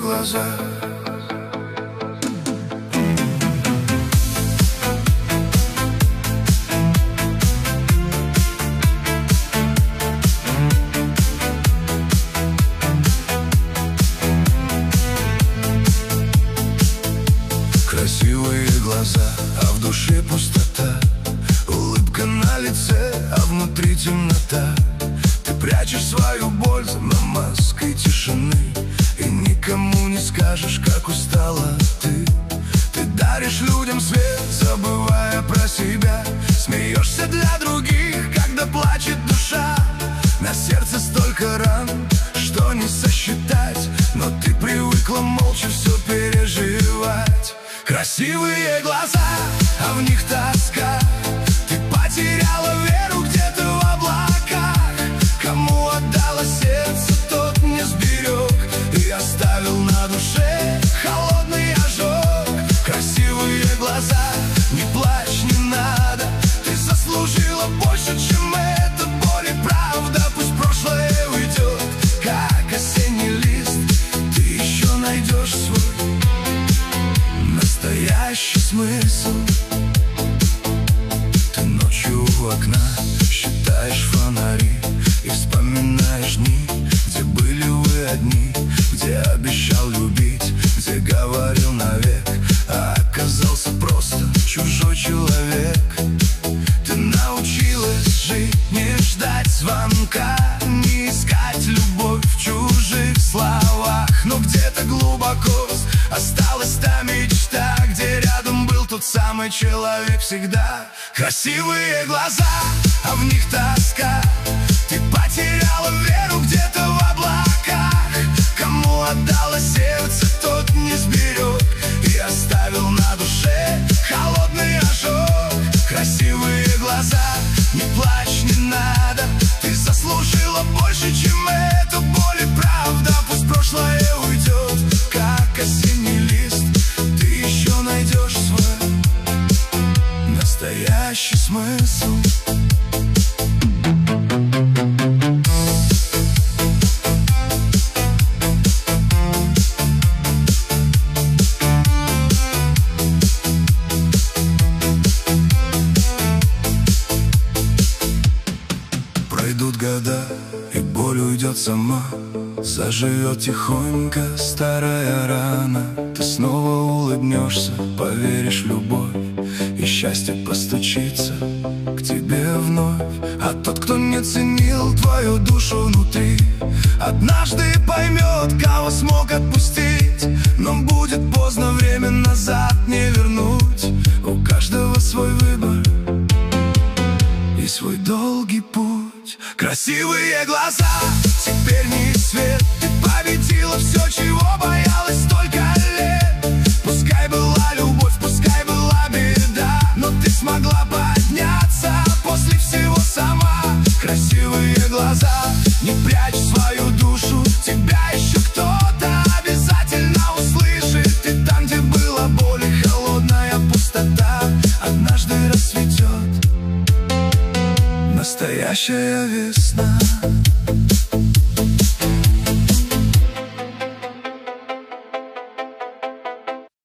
глаза. Красивые глаза, а в душе пустота. Улыбка на лице, а внутри темнота. Ты прячешь свою боль за маской тишины, и никому не скажешь, как устала ты. Ты даришь людям свет, забывая про себя. Смеешься для других, когда плачет душа. На сердце столько ран, что не сосчитать, но ты привыкла молча все переживать. Красивые глаза, а в них тоска. Ты потеряла веру где-то в облаках. Кому отдала сердце, тот не сберег и оставил на душе холодный ожог. Красивые глаза, не плачь, не надо. Ты заслужила больше, чем эта боль и правда. Пусть прошлое уйдет, как осенний лист. Ты еще найдешь свой настоящий смысл. Ты ночью у окна считаешь фонари и вспоминаешь дни, где были вы одни, где обещал любить, где говорил навек, а оказался просто чужой человек. Ты научилась жить, не ждать звонка, не искать любовь в чужих словах. Но где-то глубоко осталась та мечта, где рядом был тот самый человек всегда. Красивые глаза, а в них тоска. Ты потеряла веру где-то в облаках. Кому отдала сердце, тот не сберег и оставил на душе холодный ожог. Красивые глаза, не плачь, не надо. Ты заслужила больше, чем эта боль и правда. Пусть прошлое уйдет, как осенний лист. Ты еще найдешь свой настоящий смысл. Пройдут года, и боль уйдет сама. Заживет тихонько старая рана. Ты снова улыбнешься, поверишь в любовь, и счастье постучится к тебе вновь. А тот, кто не ценил твою душу внутри, однажды поймет, кого смог отпустить. Но будет поздно, время назад не вернуть. У каждого свой выбор и свой долгий путь. Красивые глаза, теперь не свет. Ты победила все, чего боялась столько лет. Пускай была любовь, пускай была беда, но ты смогла подняться после всего сама. Красивые глаза, не прячь свою душу. Тебя еще кто-то обязательно услышит. И там, где была боль и холодная пустота, однажды расцветет настоящая весна.